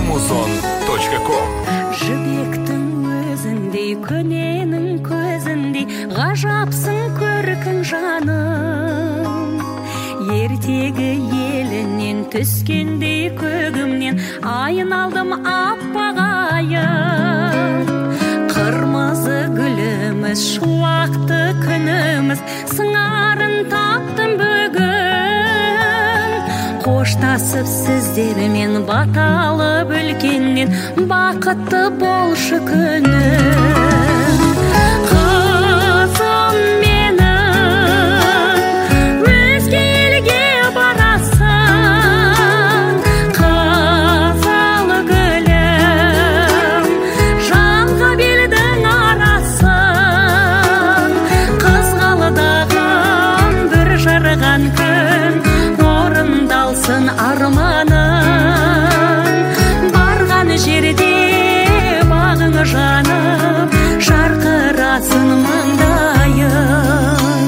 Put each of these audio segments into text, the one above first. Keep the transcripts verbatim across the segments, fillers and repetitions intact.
музон точка ком. Жібектің өзіндей, көненің көзіндей, ғажапсың көркің жаным. Ертегі елінен түскендей көгімнен, айналдым аппағайым. Қырмызы гүліміз, шуақты күніміз, сыңарын таптым бүгін. Қоштасып сіздермен баталып үлкеннен, бақытты болшы күнім. Қызым менің, өзге елге барасың. Қызыл гүлім, жанға белдің арасың. Қызғалдағым бір жарған күн, орындалсын арманым. Барған жерде бағың жанып, жарқырасын маңдайым.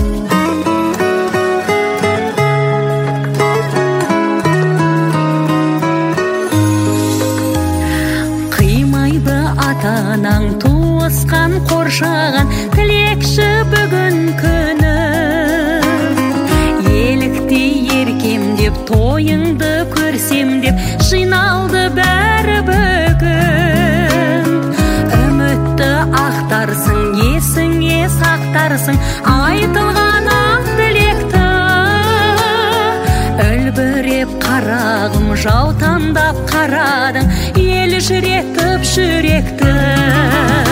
Қимайды ата-анаң, туысқан қоршаған, тілекші бүгін күнім. Еліктей еркемдеп, тойыңды көрсем деп, жиналды бәрі бүгін. Үмітті ақтарсың, есіңе сақтарсың, айтылған ақ тілекті. Үлбіреп қарағым, жаутаңдап қарадың, ел жүретіп жүректі.